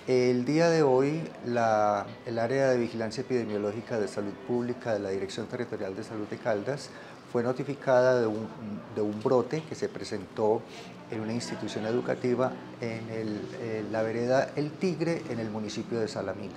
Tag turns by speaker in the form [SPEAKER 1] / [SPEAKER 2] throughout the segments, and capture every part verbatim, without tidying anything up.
[SPEAKER 1] El día de hoy, la, el área de vigilancia epidemiológica de salud pública de la Dirección Territorial de Salud de Caldas fue notificada de un, de un brote que se presentó en una institución educativa en, el, en la vereda El Tigre, en el municipio de Salamina.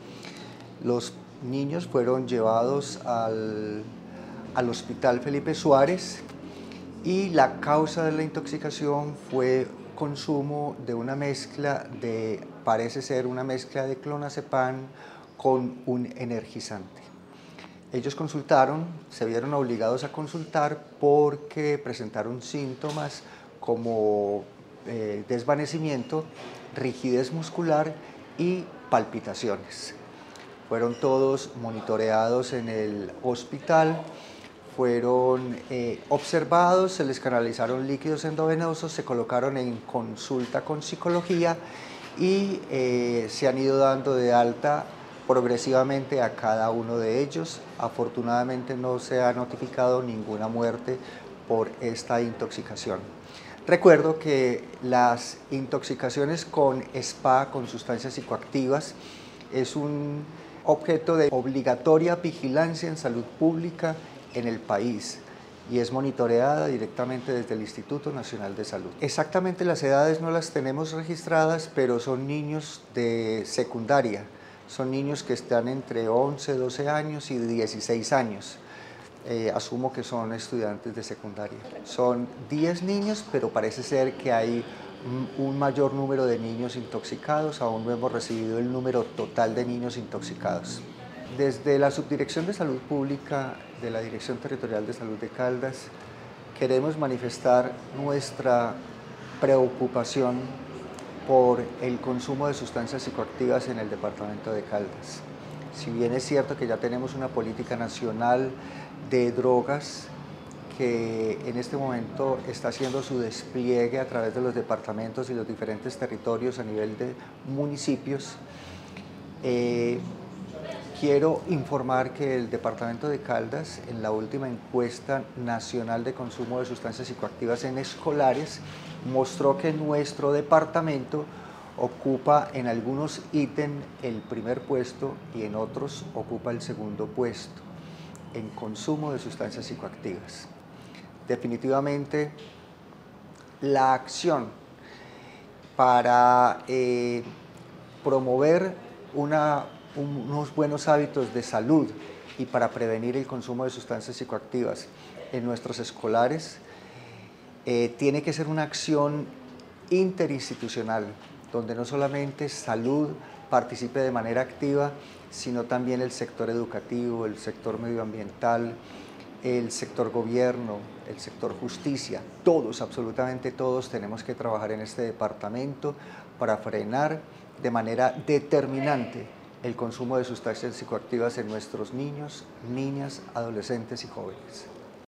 [SPEAKER 1] Los niños fueron llevados al, al Hospital Felipe Suárez y la causa de la intoxicación fue consumo de una mezcla de, parece ser una mezcla de clonazepam con un energizante. Ellos consultaron, se vieron obligados a consultar porque presentaron síntomas como eh, desvanecimiento, rigidez muscular y palpitaciones. Fueron todos monitoreados en el hospital, fueron eh, observados, se les canalizaron líquidos endovenosos, se colocaron en consulta con psicología y eh, se han ido dando de alta progresivamente a cada uno de ellos. Afortunadamente no se ha notificado ninguna muerte por esta intoxicación. Recuerdo que las intoxicaciones con SPA, con sustancias psicoactivas, es un objeto de obligatoria vigilancia en salud pública en el país y es monitoreada directamente desde el Instituto Nacional de Salud. Exactamente las edades no las tenemos registradas, pero son niños de secundaria, son niños que están entre once, doce años y dieciséis años. Eh, asumo que son estudiantes de secundaria. Son diez niños, pero parece ser que hay un mayor número de niños intoxicados. Aún no hemos recibido el número total de niños intoxicados. Desde la Subdirección de Salud Pública de la Dirección Territorial de Salud de Caldas queremos manifestar nuestra preocupación por el consumo de sustancias psicoactivas en el departamento de Caldas. Si bien es cierto que ya tenemos una política nacional de drogas que en este momento está haciendo su despliegue a través de los departamentos y los diferentes territorios a nivel de municipios, eh, quiero informar que el departamento de Caldas, en la última encuesta nacional de consumo de sustancias psicoactivas en escolares, mostró que nuestro departamento ocupa en algunos ítems el primer puesto y en otros ocupa el segundo puesto en consumo de sustancias psicoactivas. Definitivamente, la acción para eh, promover una, unos buenos hábitos de salud y para prevenir el consumo de sustancias psicoactivas en nuestros escolares eh, tiene que ser una acción interinstitucional, donde no solamente salud participe de manera activa, sino también el sector educativo, el sector medioambiental, el sector gobierno, el sector justicia. Todos, absolutamente todos, tenemos que trabajar en este departamento para frenar de manera determinante el consumo de sustancias psicoactivas en nuestros niños, niñas, adolescentes y jóvenes.